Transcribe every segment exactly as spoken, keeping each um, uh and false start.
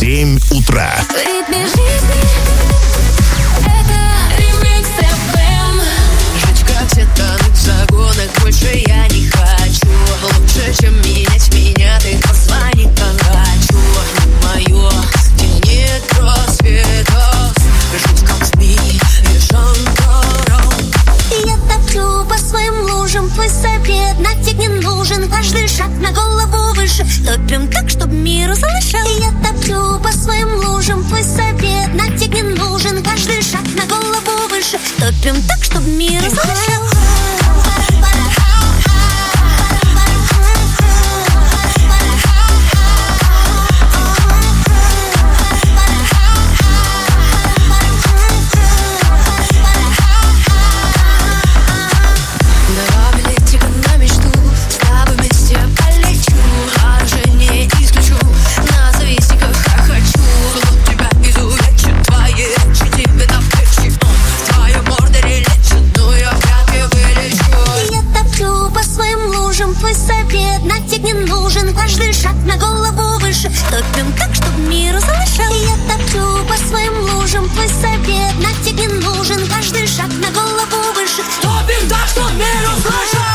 семь утра. Жить как все танцы в загонах, больше я не хочу. Лучше, чем менять меня, ты позвони хочу. Мое, где нет просветов. Жить как змеи и шанкаром. Я топлю по своим лужам, твой совет нафиг не нужен. Каждый шаг на голову выше, топим так, чтоб мир услышал. Я топлю по своим лужам, твой совет нафиг не нужен. Каждый шаг на голову выше, топим так, чтоб мир услышал. Твой совет нафиг не нужен. Каждый шаг на голову выше, топим так, чтоб мир услышал. Я топлю по своим лужам, твой совет нафиг не нужен. Каждый шаг на голову выше, топим так, чтоб мир услышал.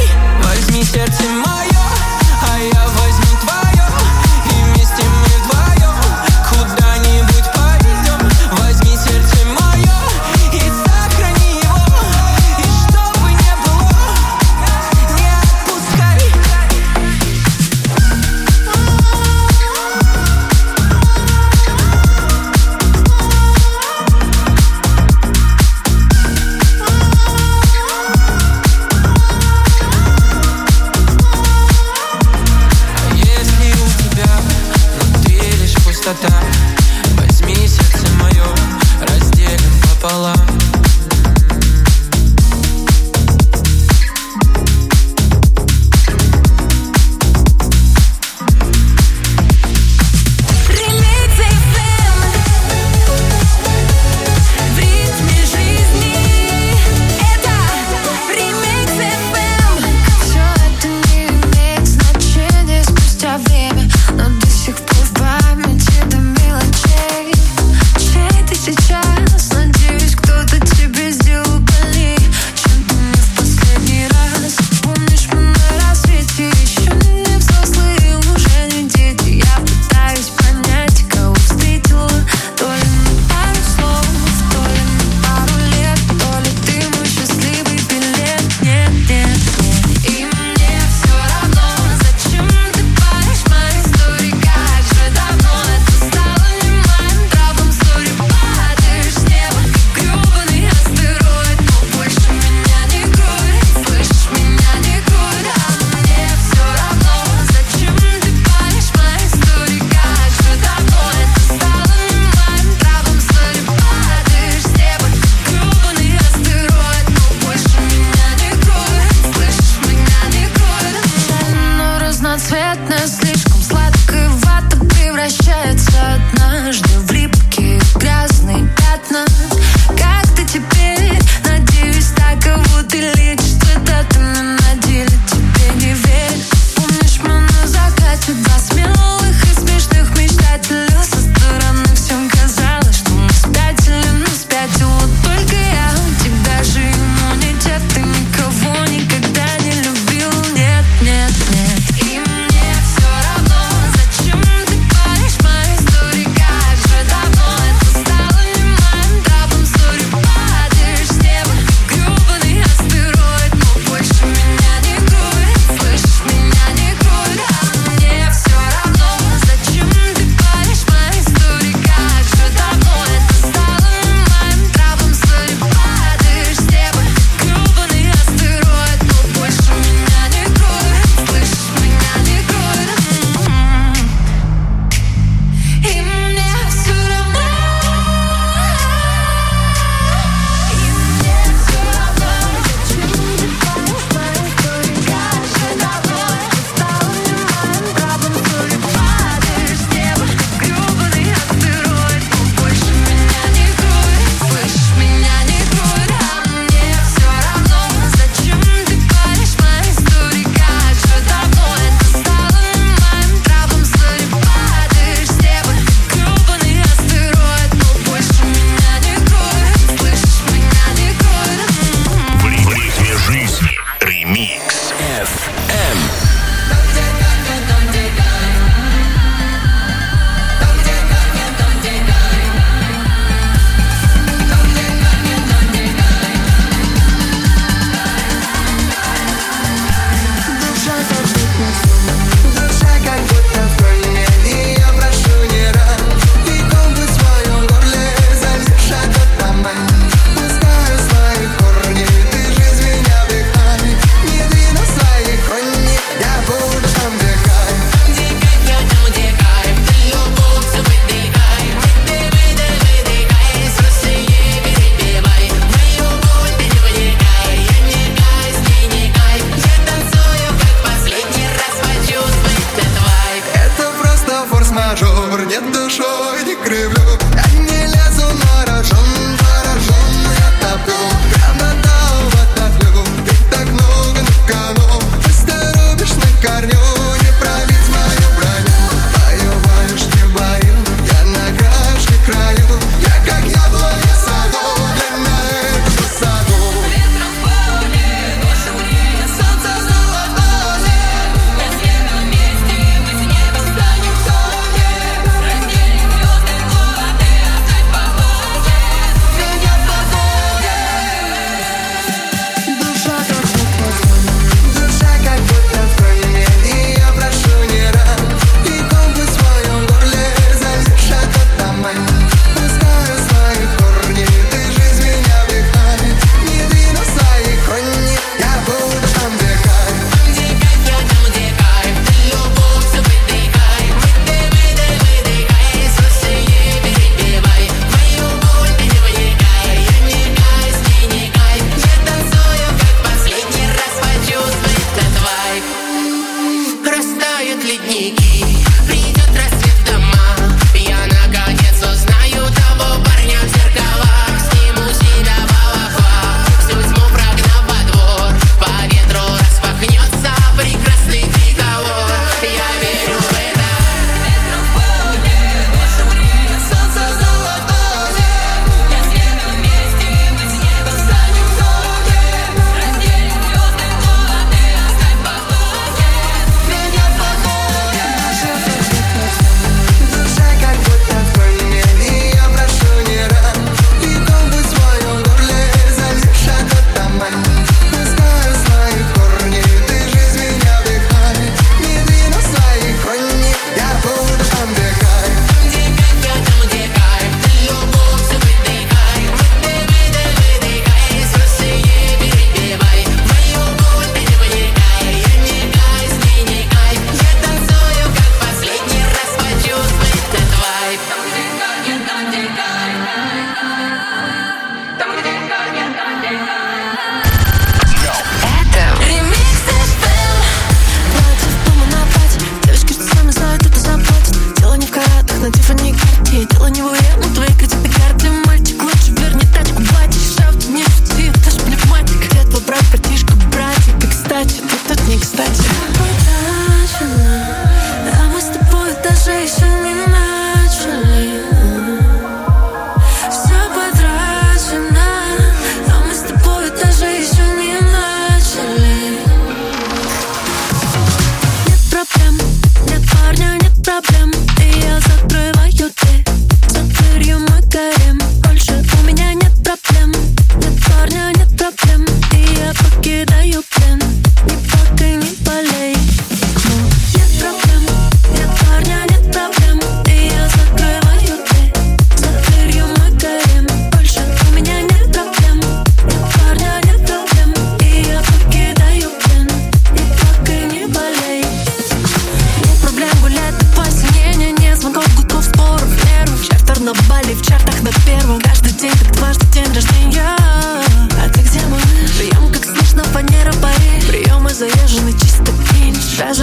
Сердце мое, а я возьму твое, и вместе мы вдвоем.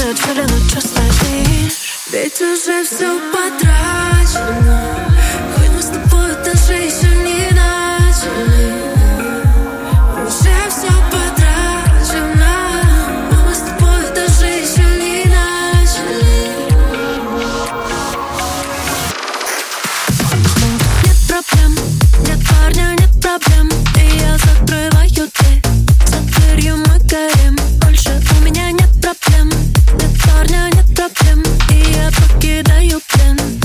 начале, но чё стоишь? Ведь уже все потрачено. Хоть мы с тобой даже еще не начали. Уже все потрачено. Но мы с тобой даже еще не начали. Нет проблем, нет парня, нет проблем. И я закрываю дверь. За дверью мы горим. Больше у меня нет проблем. Нет парня, нет проблем. И я покидаю плен.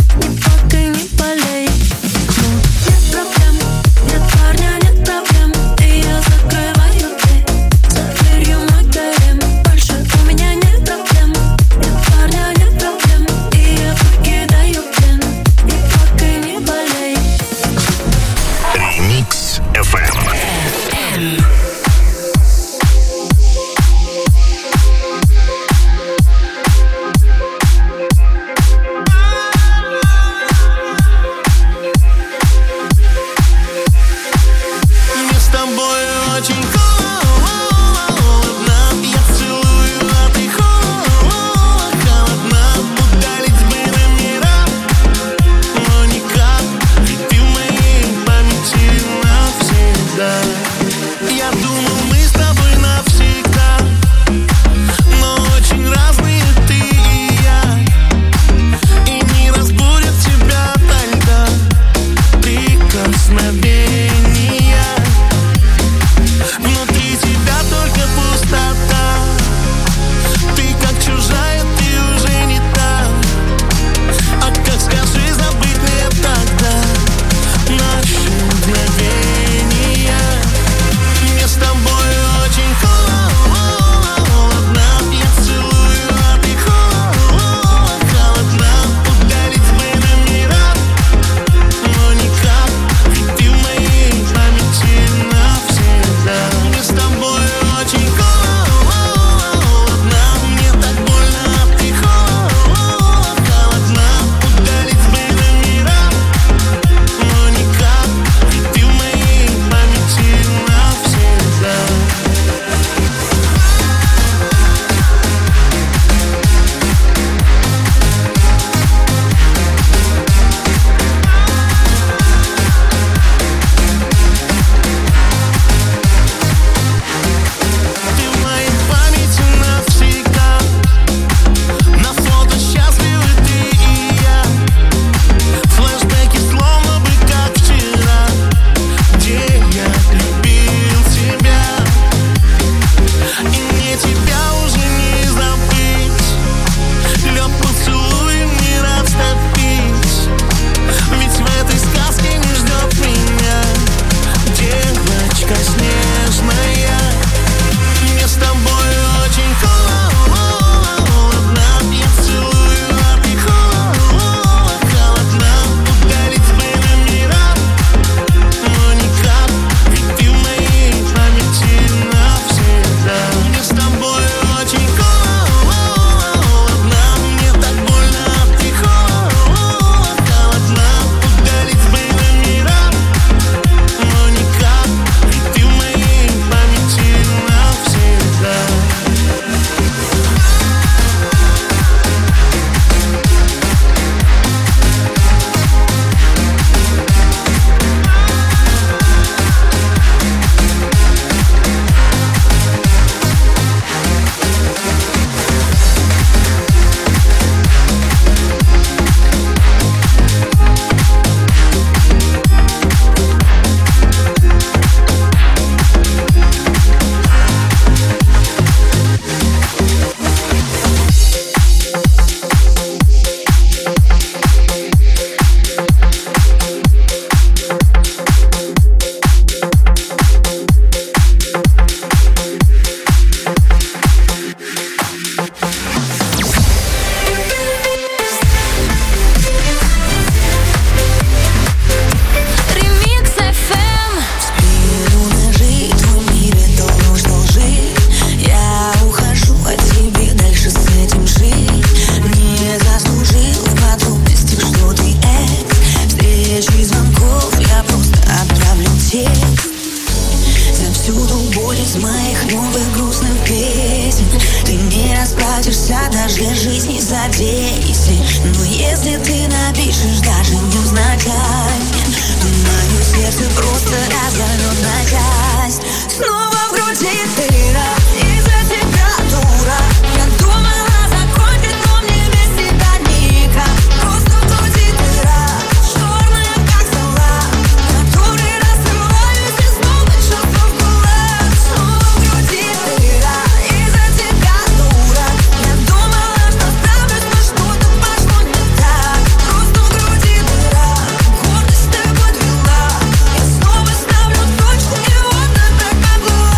хотят даже для жизни задействий. Но если ты напишешь даже невзначай, то мое сердце просто разорвет на часть. Снова в груди дыра, из-за температура. Я думала закончить, но мне без тебя никак. Просто в груди дыра, черная как скала, который раскрываюсь и снова чувства в кулак. Снова в груди дыра, из-за температура. Я думала, что справлюсь, но что-то пошло не так. Просто в груди дыра, гордость ты подвела. Я снова ставлю точку, и вот она поплыла.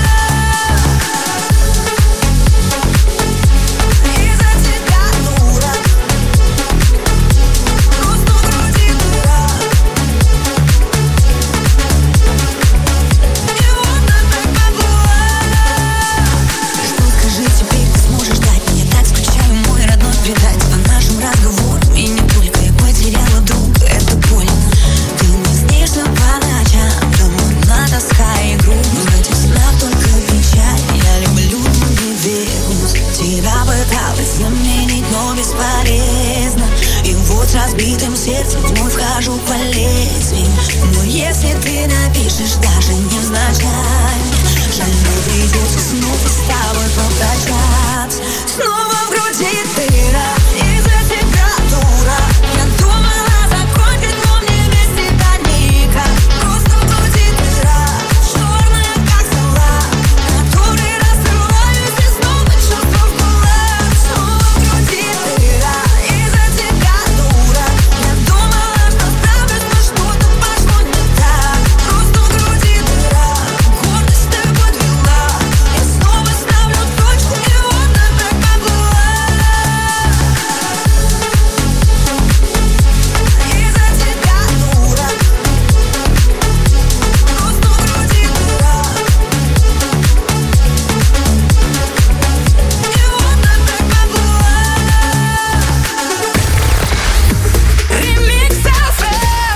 Из-за температура, просто в груди дыра. И вот она поплыла. Что скажи теперь, ты сможешь дать? Я так скучаю, мой родной, предать. По нашим разговорам и не только. Я потеряла друга, это больно. Ты не снишься по ночам, дома одна тоска и грусть. В этих снах только печаль. Я люблю, но не вернусь. Тебя пыталась заменить, но бесполезно. И вот с разбитым сердцем вновь вхожу по лезвию. Но если ты напишешь даже невзначай, жаль, мне придется снова с тобой попрощаться. Снова в груди дыра, из-за температура. Я думала закончить, но мне без тебя никак. Просто в груди дыра, черная как скала, который раскрываюсь и снова чувства в кулак. Снова в груди дыра, из-за температура. Я думала, что справлюсь, но что-то пошло не так. Просто в груди дыра, гордость ты подвела. Я снова ставлю точку, и вот она поплыла. Из-за температура, просто в груди дыра. И вот она поплыла. Ремикс эф эм.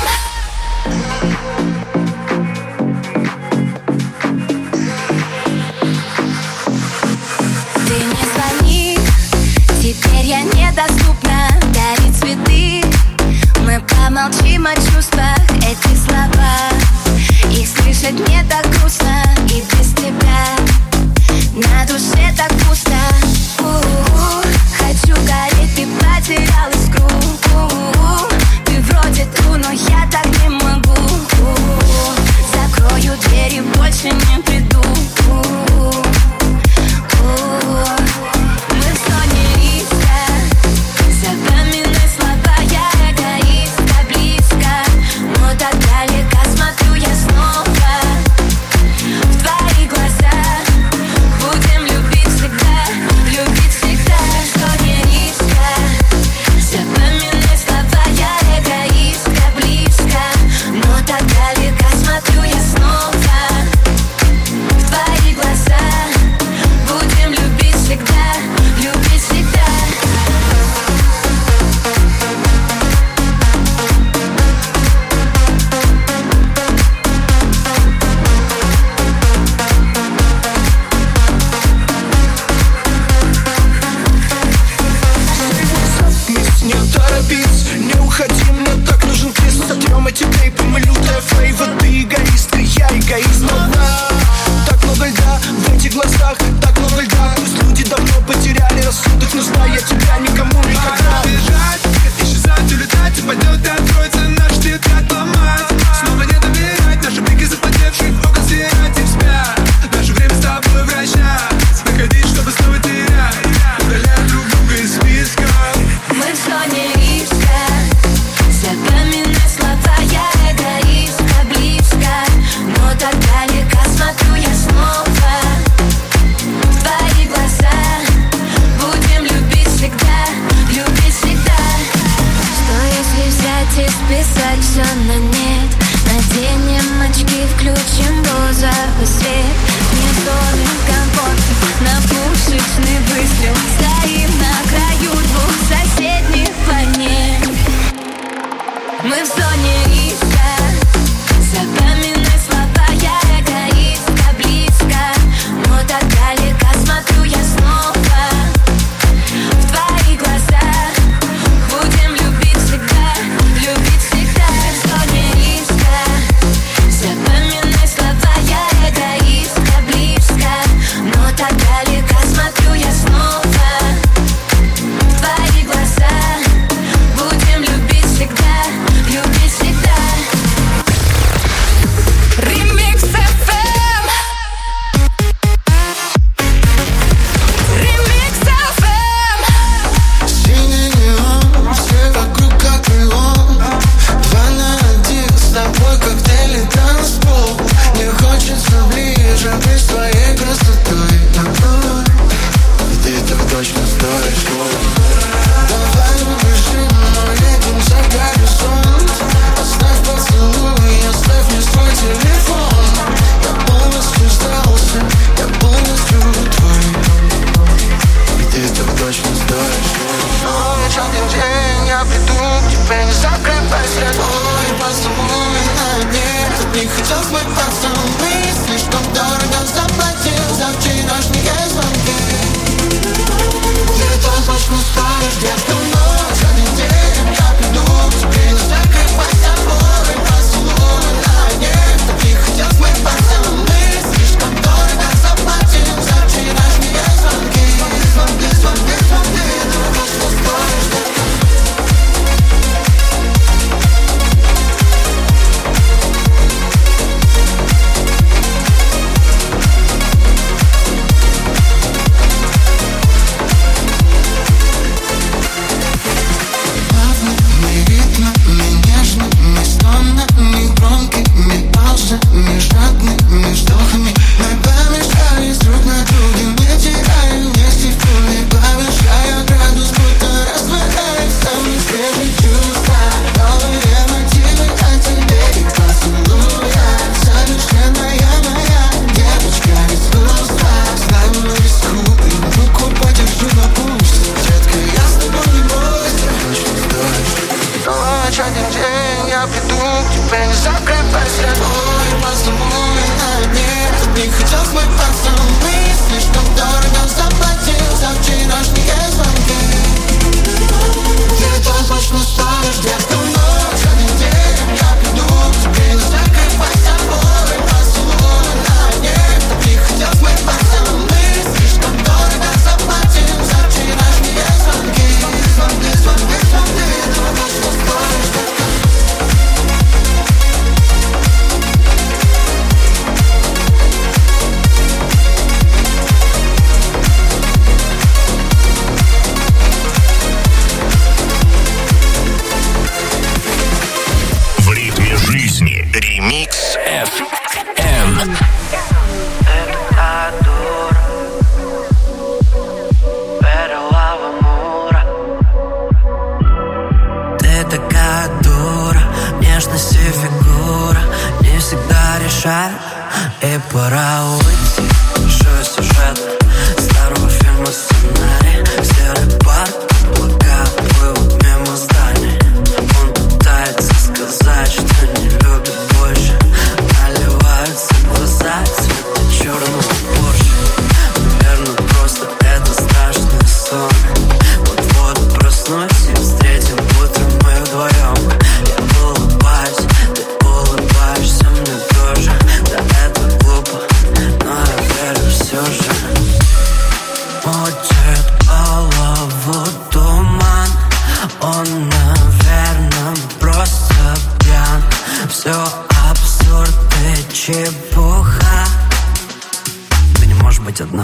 Ты не звони, теперь я недоступна. Дари цветы, мы помолчим о чувствах. Эти слова, их слышать мне так грустно. И без тебя на душе так пусто. У-у-у, хочу гореть, ты потерял искру. У-у-у, ты вроде тру, но я так не могу. У-у-у, закрою дверь и больше не приду. У-у-у. Мы в зоне риска, запоминай слова, я эгоистка, близко, но так далеко смотрю я снова в твои глаза. Будем любить всегда.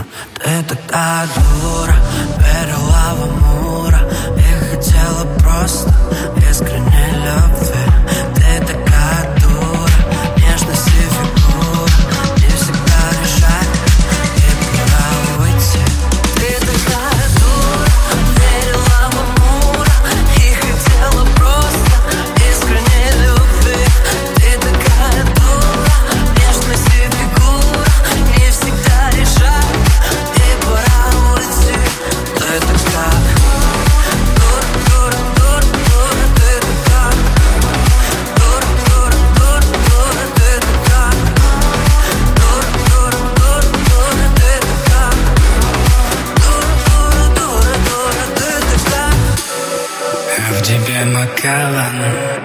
Ты такая дура, перела в Амура. Я хотела просто искренней любви. Ты такая дура, нежность и фигура. Не всегда решать, и пора уйти. Ты такая дура, перела в Амура. И хотела просто искренней любви. Ты такая дура, нежность и фигура. Не всегда решать, и пора уйти. Ты такая дура, дура, дура, дура. Ты такая дура, дура, дура, дура. Ты такая дура, дура, дура, дура. Ты такая дура, дура, дура, дура. Ты такая. В тебе макалан,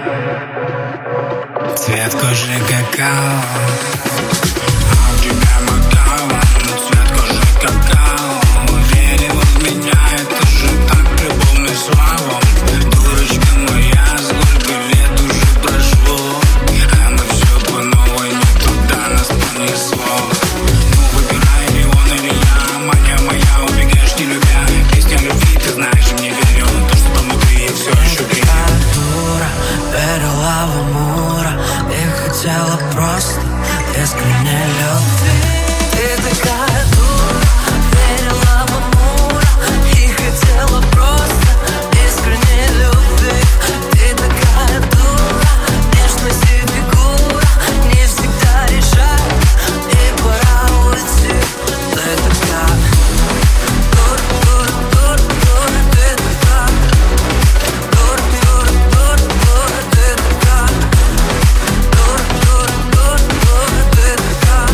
цвет кожи какао. А в тебе макалан, цвет кожи какао. Верила в меня, это же так любовный славом. Дурочка моя, сколько лет уже прошло, а мы все по новой, не туда нас понесло. Ну выбирай, или он, или я. Мания моя, убегаешь не любя. Песня любви, ты знаешь, мне верю. То, что там внутри, я все еще грею. Дура, перела в Амура. Я хотела просто искренней любви. Ты такая дура, перела в Амура. И хотела просто искренней любви. Ты такая дура, нежность и фигура. Не всегда решать, и пора уйти. Ты такая дура, дура, дура, дура. Ты такая дура, дура, дура, дура. Ты такая дура, дура, дура, дура. Ты такая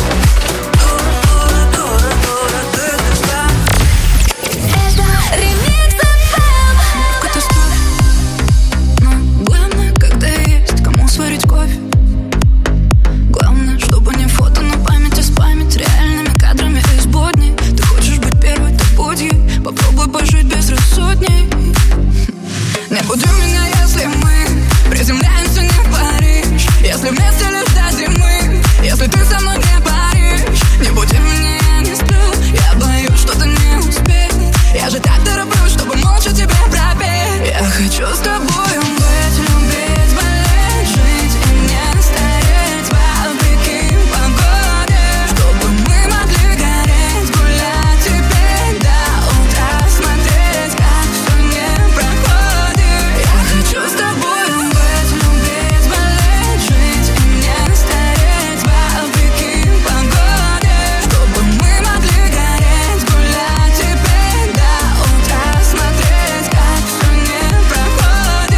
дура, дура, дура, дура. Ты такая. Это ремикс эф эм. Катастрофа. Но главное, когда есть кому сварить кофе. Главное, чтобы не фото на памяти спамить реальными кадрами из будней. Ты хочешь быть первой, так будь ей. Попробуй пожить без рассудней. Не буди меня, если мы приземляемся не в Париж. Если вместе лишь до зимы. Если ты со мной не Париж. Не буди меня, я не сплю. Я боюсь, что ты не успеешь. Я же так тороплюсь, чтобы молча тебе пропеть. Я хочу с тобой быть, любить, болеть, жить и не стареть вопреки погоде. Чтобы мы могли гореть, гулять теперь до утра, смотреть, как все не проходит. Я хочу с тобой быть, любить, болеть, жить и не стареть вопреки погоде. Чтобы мы могли гореть, гулять теперь до утра, смотреть, как все не проходит.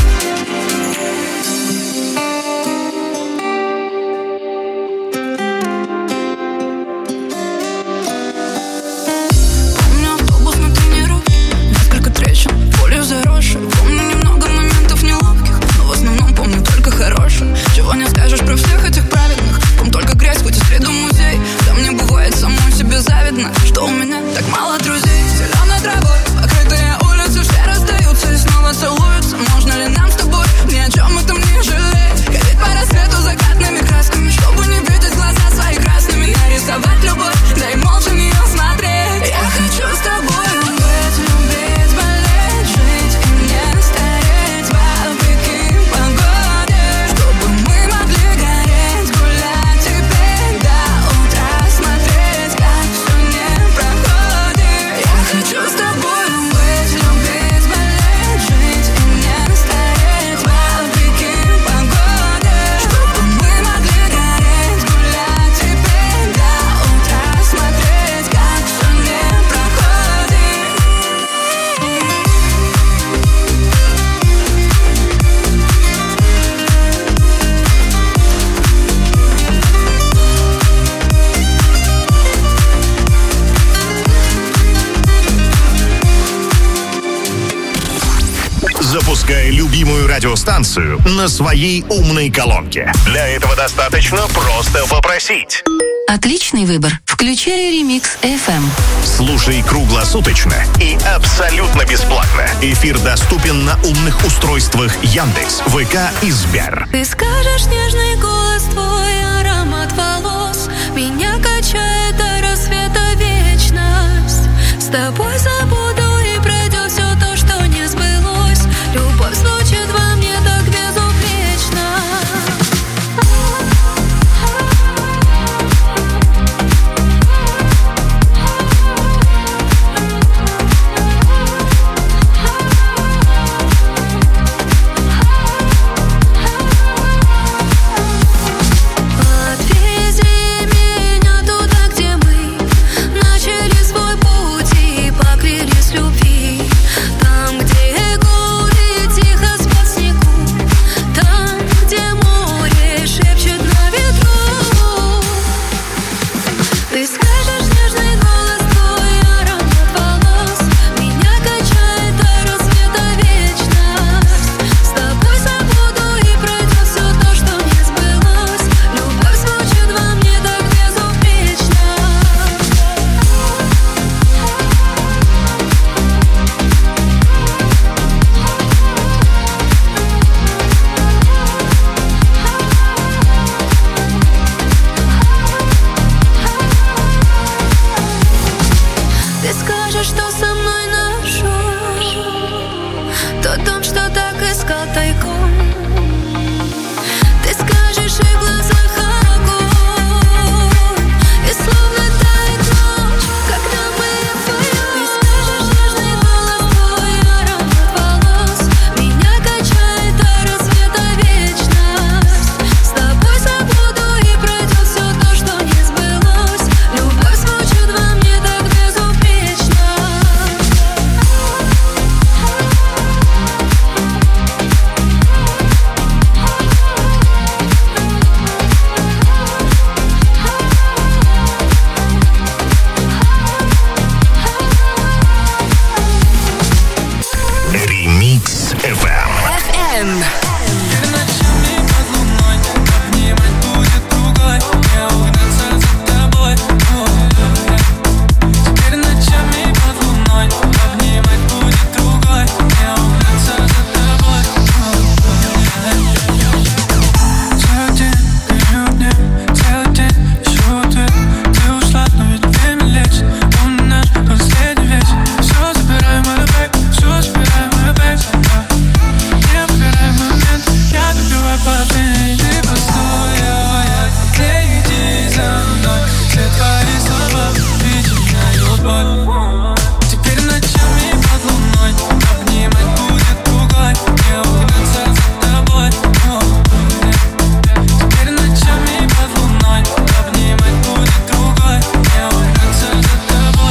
Помню автобус на тренировке, несколько трещин, поле заросшее. Помню немного моментов неловких, но в основном помню только хорошее. Чего не скажешь про всех этих праведных. Помню только грязь, хоть и с виду музей. Да мне бывает самой себе завидно, что у меня так мало друзей. Зеленой травой покрытые улицы, все расстаются и снова целуются. Можно ли нам с тобой ни о чем этом не жалеть? Ходить по рассвету закатными красками, чтобы не видеть глаза свои красными. Нарисовать любовь, да и молча в нее смотреть. Я хочу с тобой быть, любить, болеть, жить и не стареть вопреки погоде. Чтобы мы могли гореть, гулять теперь до утра, смотреть, как все не проходит. Я хочу с тобой быть, любить, болеть, жить и не стареть вопреки погоде. Чтобы мы могли гореть, гулять теперь до утра, смотреть, как все не проходит. Запускай любимую радиостанцию на своей умной колонке. Для этого достаточно просто попросить. Отличный выбор. Включай ремикс эф эм. Слушай круглосуточно и абсолютно бесплатно. Эфир доступен на умных устройствах Яндекс, ВК и Сбер. Ты скажешь, нежный голос, твой аромат волос меня качает до рассвета. скажешь, что со мной ношу тот дом, что так искал тайком. Ты скажешь, и в глазах огонь, и словно тает ночь, когда мы вдвоем. Ты скажешь, нежный голос, твой аромат волос меня качает до рассвета вечность. С тобой забуду и пройдет все то, что не сбылось. Любовь звучит во мне так безупречно. Ремикс эф эм. эф эм. Теперь ночами под луной обнимать будет другой, не угнаться за тобой. Теперь ночами под луной обнимать будет другой, не угнаться за тобой. Целый день перед ним, целый день ищу ответ. Ты ушла, но ведь время лечит. Он наш последний вечер. Все забирай мой бэк, все забирай мой бэк. Не выбирай момент, я добиваю последний. Ты постой, не иди за мной. Все твои слова причиняют боль. Теперь ночами под луной обнимать будет другой, не угнаться за тобой. Теперь ночами под луной обнимать будет другой, не угнаться за тобой.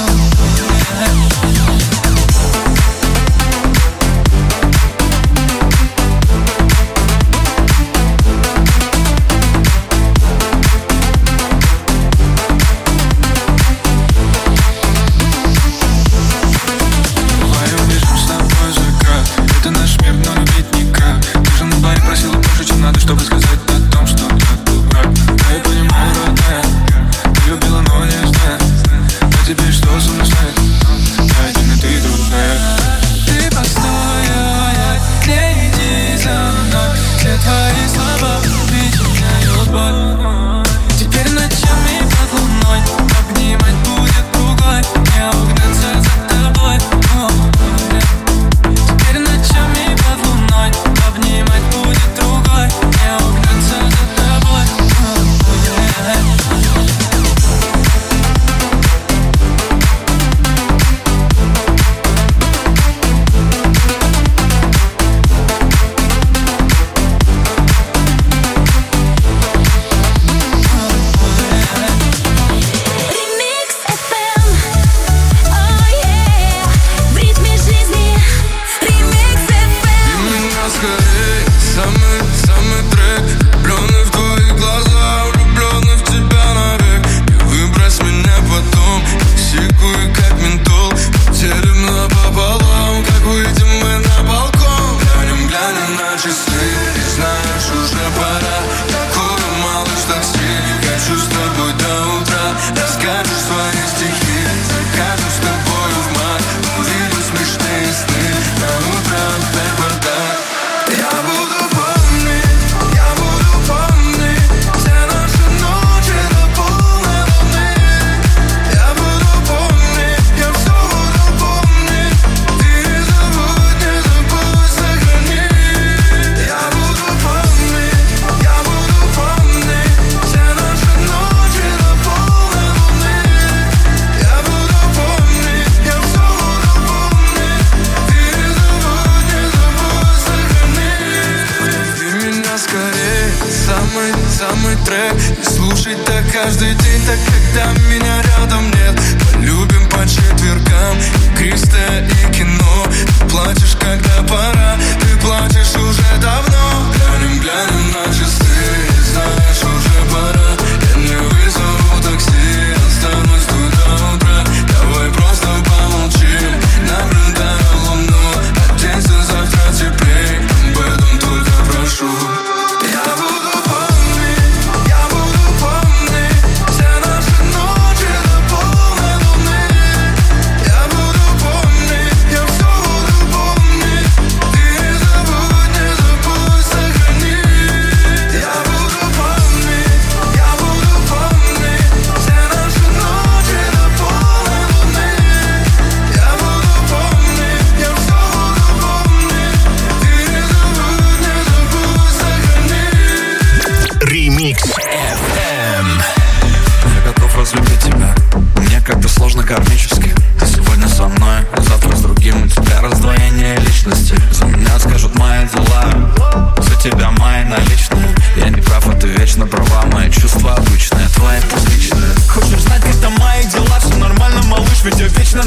Вдвоем бежим с тобой за край. Это наш мир, но любить никак. Ты же на баре просила больше, чем надо, чтобы сказать о том, что я был враг. Да я понимаю, родная, ты любила, но не зная. А теперь что со мной станет? Я один, и ты другая. Ты постой, не иди за мной. Все твои слова причиняют боль. Теперь ночами под луной обнимать будет другой, не угнаться за тобой. Теперь ночами под луной обнимать будет другой, не угнаться за тобой.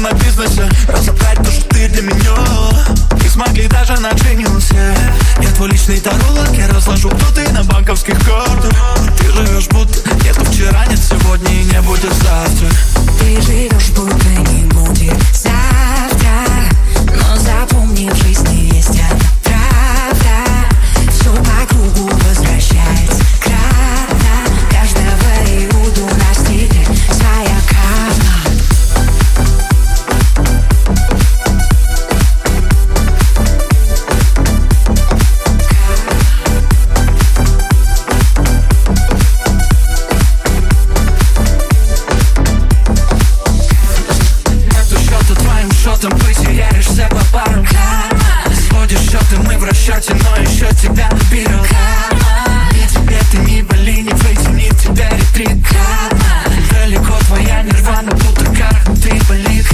на бизнесе разобрать то, что ты для меня. Не смогли даже на Genius. Я твой личный таролог, я разложу, кто ты на банковских картах. Ты живешь будто нету вчера, нет сегодня и не будет завтра. Ты живешь будто не будет завтра. Но запомни, в жизни есть одна правда. Все по кругу возвращается кратно. Каждого иуду настигнет своя карма. Потеряешься по пару. Сводишь счеты, мы в расчете, но еще тебя наберет. Ни тебе ты, ни боли, не вытянет тебя ретрит. Далеко твоя нирвана, будто карты болит.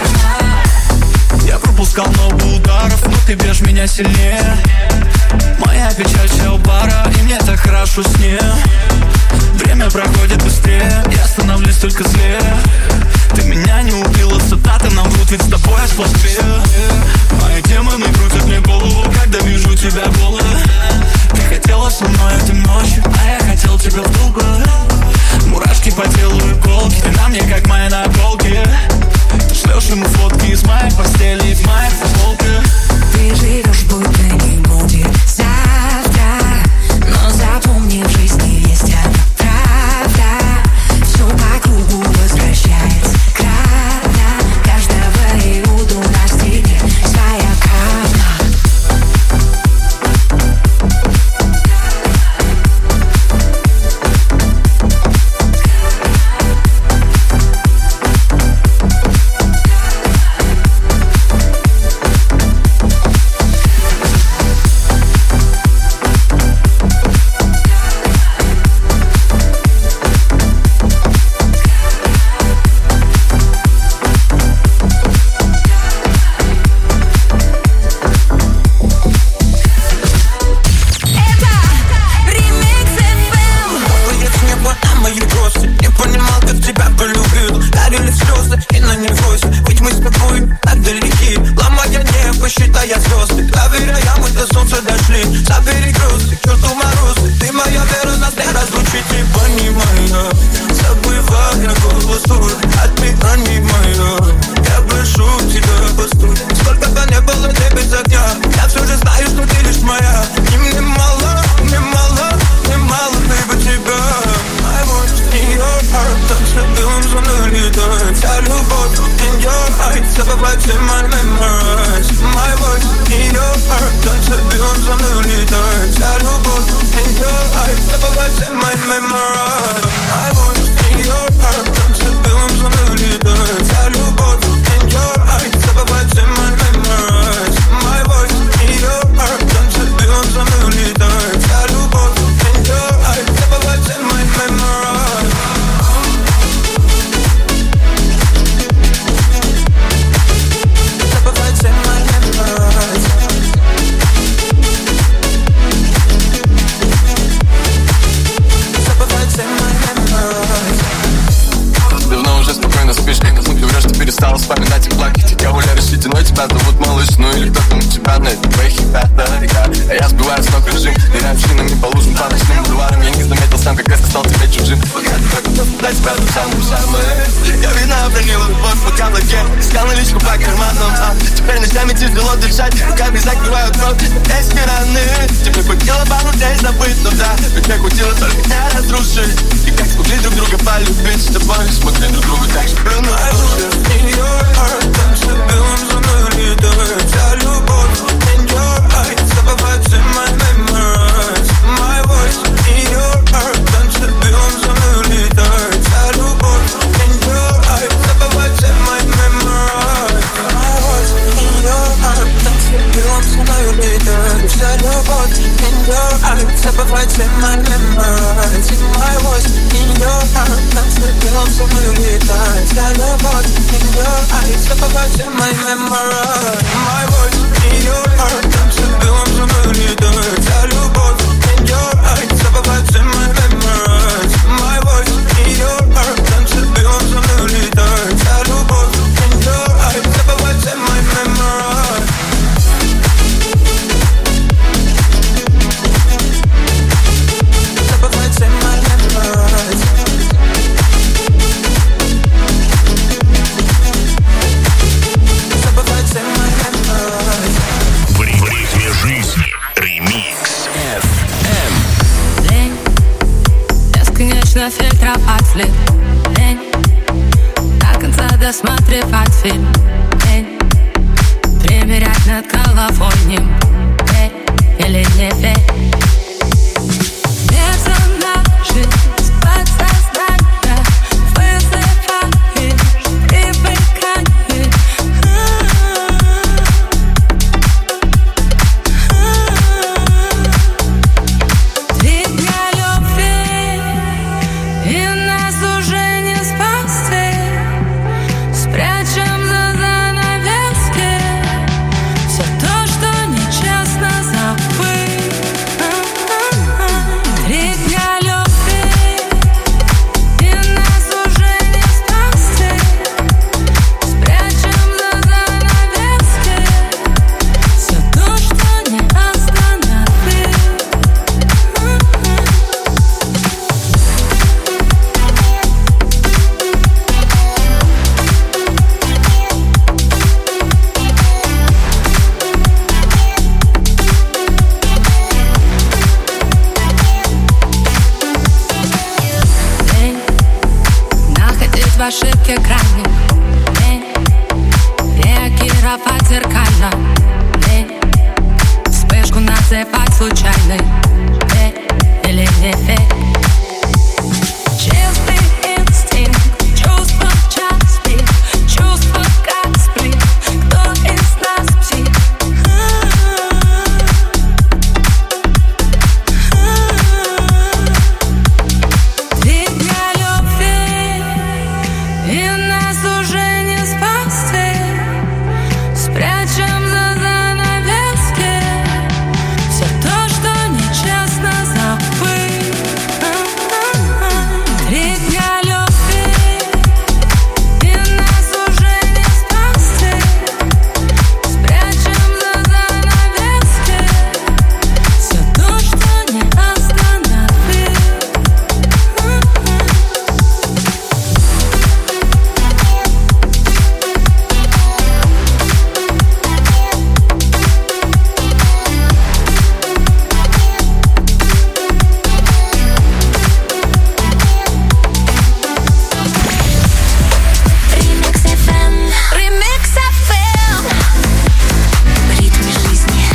Я пропускал много ударов, но ты бьешь меня сильнее. Моя печаль вся у бара, и мне так хорошо с ней. Время проходит быстрее, я становлюсь только злее. Ты меня не убила, цитаты нам врут, ведь с тобой я слабее. Мои демоны крутят мне голову, когда вижу тебя голой. Ты хотела со мной этой ночью, а я хотел тебя в другой. Мурашки по телу, иголки, ты на мне как моя наколки. Ты шлешь ему фотки из моей постели и в моей футболке. Ты живешь будто не будет завтра. Но запомни, в жизни есть одна правда. Все по кругу возвращается кратно. Каждого иуду настигнет своя карма. Считая звезды, доверяя, мы до солнца дошли. Забери грусты, к черту морозы. Ты моя вера, нас не разлучить. Не понимаю, забывая голос твой. Отмирание мое, я прошу тебя, постой. Сколько бы не было тебе без огня, я все же знаю, что ты лишь моя. И мне мало, мне мало, мне мало, baby, тебя. I want in your heart, танцы белым за мной летает. Вся любовь in your eyes, забывай все my memories. My voice in your heart, танцы белым за мной летает. Вся любовь in your eyes, забывай все my memories. My voice in your heart, танцы белым за мной летает. Вся любовь in your eyes, забывай все my memories. My voice in your heart, танцы белым за мной летает. Вся любовь in your eyes, забывай все my memories. Забывай все my memories. Забывай все my memories. Давно уже спокойно спишь, когда звуки врешь, ты перестала вспоминать и плакать. Я гуляю решительно, тебя зовут малыш, ну или кто-то у тебя, но это твои хипята, река. А я сбиваю с ног режим, ныряем шинами по лужам, по ночным бульварам. Я не заметил сам, как резко стал тебе чужим. Пока ты только дать себя ту самую самую. Я вина обронила любовь по каблуке, искал наличку по карманам, а теперь ночами тяжело дышать, руками закрывают рот эти раны. Тебе хватило пару дней забыть, но да, ведь мне хватило только не разрушить. И как смогли друг друга полюбить с тобой, смогли друг другу так же прыгнуть в душе. In your heart, танцы белым за мной летает. Вся любовь in your eyes, забывай все my memories. My voice in your heart, танцы белым за мной летает. Вся любовь in your eyes, забывай все my memories. My voice in your heart, танцы белым за мной летает. Вся любовь in your eyes, забывай все my memories. My voice in your heart, танцы белым за мной летает. Вся любовь in your eyes, забывай все my memories. My voice in your heart, танцы белым за мной летает. Вся любовь in your eyes, забывай все my memories. My voice in your heart, танцы белым за мной летает. Вся любовь in your eyes, кровать вслед. Лень до конца досматривать фильм. Лень примерять над головой ним. Верь или не верь. Персонажи с подсознания вызываешь привыкание. Три дня любви, и нас уже не спасти. Спрячем за занавески все то, что нечестно забыть. Три дня любви, и нас уже не спасти. Спрячем за занавески все то, что не остановить. Лень находить в ошибке грани. Лень реагировать зеркально. Лень вспышку называть случайной. Верь или не верь. Чистый инстинкт, чувство в час пик, чувство как сплит. Кто из нас псих? Три дня любви, и нас уже не спасти. Спрячем за занавески все то, что нечестно забыть. Три дня любви, и нас уже не спасти. Спрячем за занавески все то, что не остановить. Ремикс эф эм. Ремикс эф эм. В ритме жизни.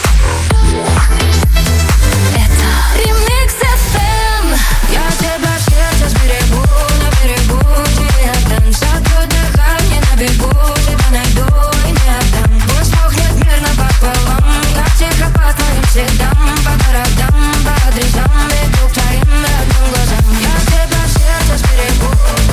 Это Ремикс эф эм. Я тебя сердце сберегу, на берегу тебе отдам. Закрою дыхание на бегу, тебя найду и не отдам. Пусть мокнет мирно пополам, я тихо по твоим следам, по городам, по адресам, иду к твоим родным глазам. Я тебя сердце сберегу.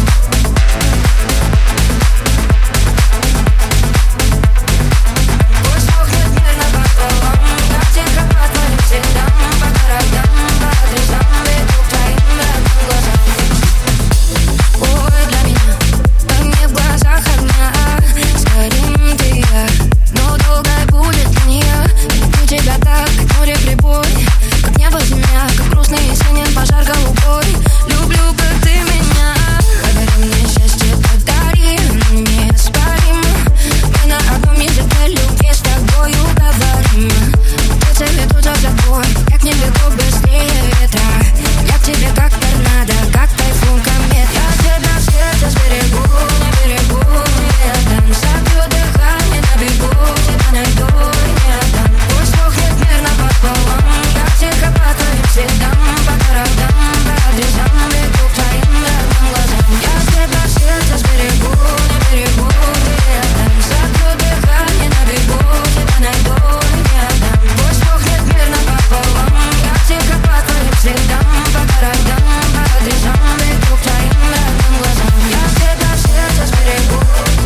Пусть мокнет мирно пополам, я тихо по твоим следам, по городам, по адресам, иду к твоим родным глазам. Ой, для меня огни в глазах огня, сгорим ты и я, но долгой будет линия. Люблю тебя так, как море прибой, как небо земля, как грустный весенний пожар голубой. Люблю, как ты меня, подари мне счастье, подари, неоспоримо. Мы на одном языке любви с тобою говорим. Птицы ведут за собой, как не бегу быстрее ветра. Я к тебе как торнадо, как тайфун комет. Я тебя в сердце сберегу, на берегу не отдам. Закрою дыхание на бегу, тебя найду и не отдам. Пусть мокнет мирно пополам, я тихо по твоим следам, по городам, по адресам, иду к твоим родным глазам. Я тебя в сердце сберегу, на берегу не отдам. Закрою дыхание на бегу, тебя найду и не отдам. Пусть мокнет мирно пополам, я тихо по твоим следам, по городам, по адресам, иду к твоим родным глазам. Я тебя в сердце сберегу.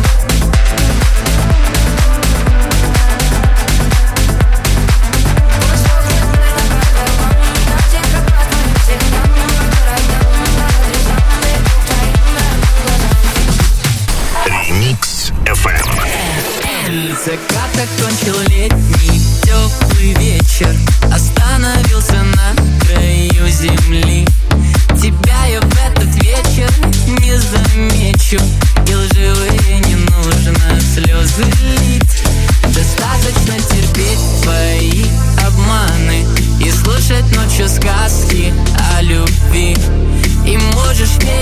Пусть мокнет мирно пополам, я тихо по твоим следам, по городам, по адресам, иду к твоим родным глазам. Ремикс эф эм. Закат окончил летний теплый вечер, остановился на краю земли. Тебя я в этот вечер не замечу, и лживые не нужно слезы лить. Достаточно терпеть твои обманы и слушать ночью сказки о любви. И можешь мне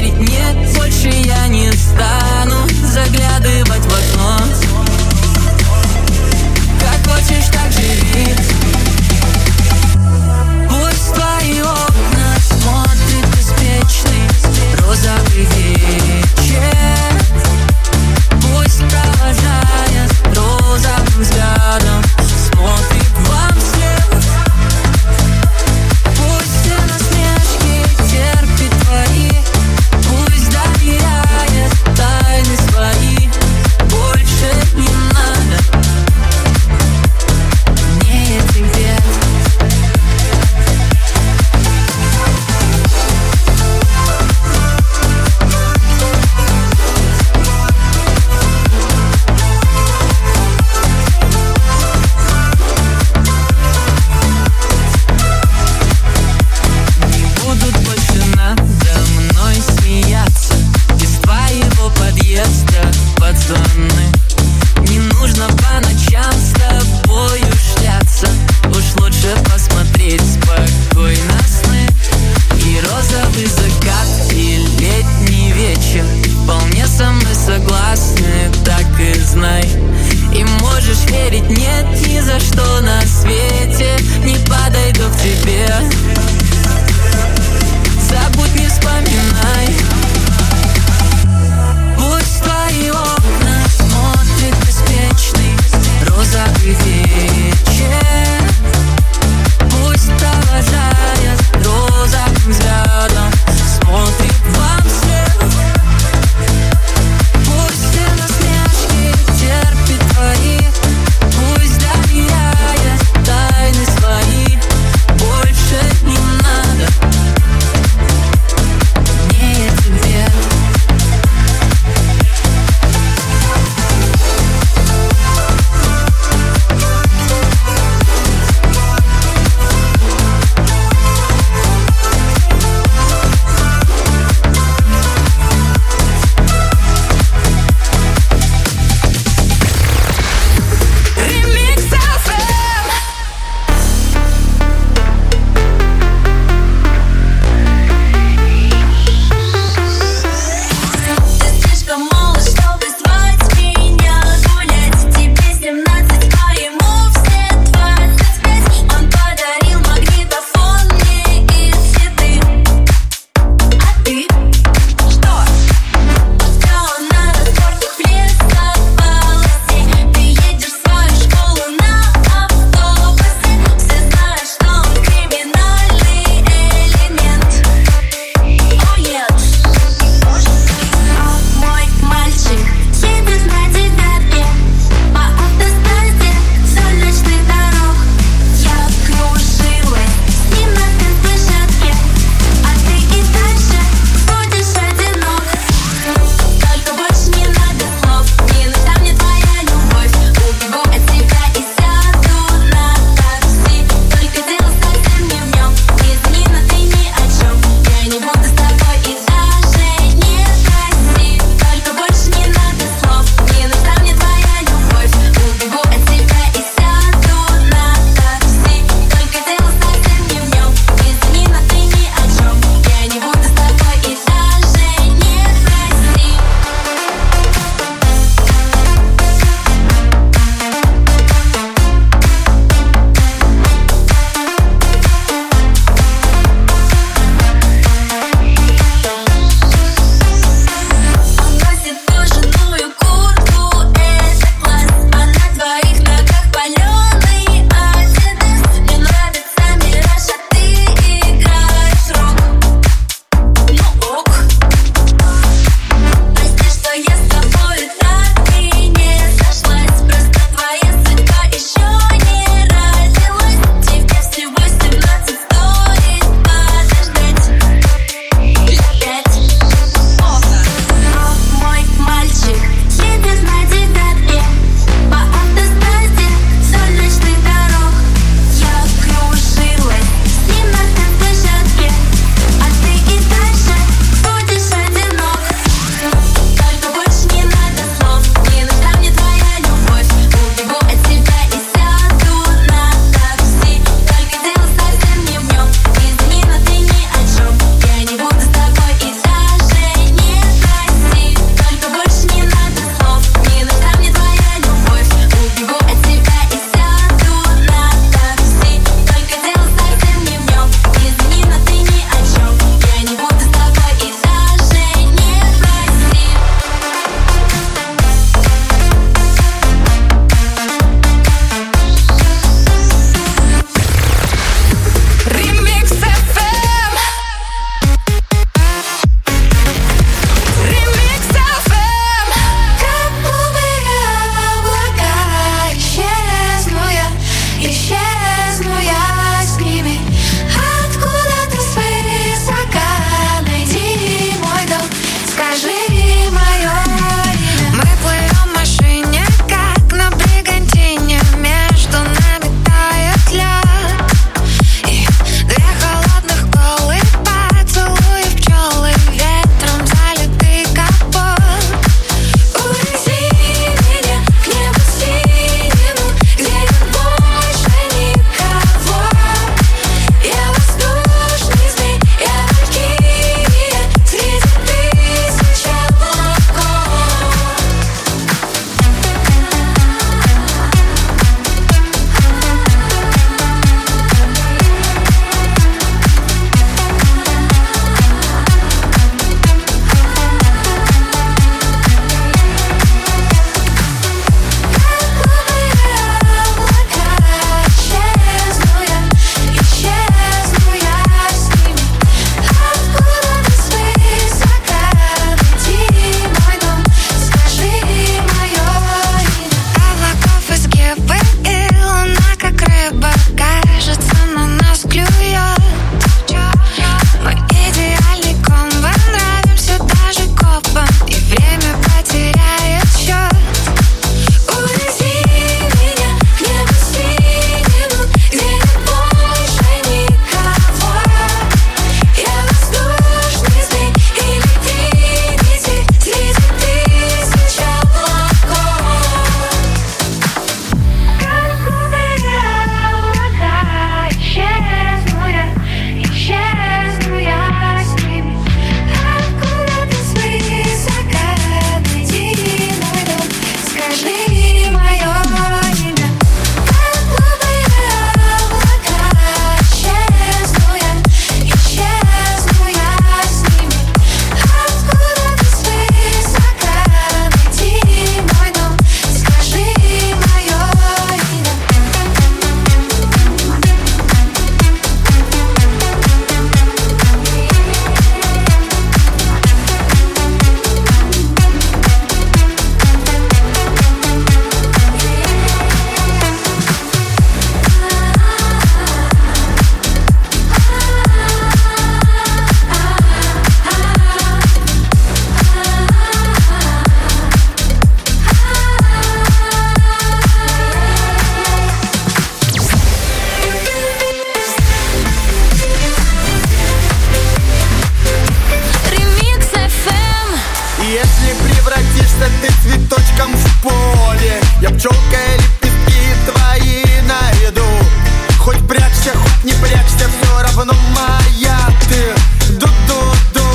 рядышком в поле. Я пчелка и лепестки твои найду. Хоть прячься, хоть не прячься, все равно моя ты. Ду-ду-ду.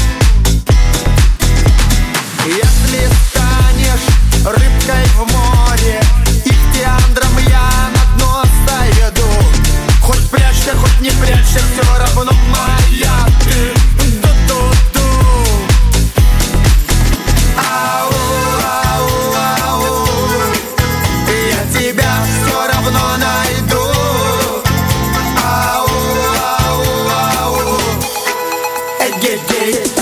Если станешь рыбкой в море, ихтиандром я на дно сойду. Хоть прячься, хоть не прячься, все равно моя ты. Ду-ду-ду. Ау, ау, ау. Я тебя все равно найду. Ау, ау, ау. Эгегей.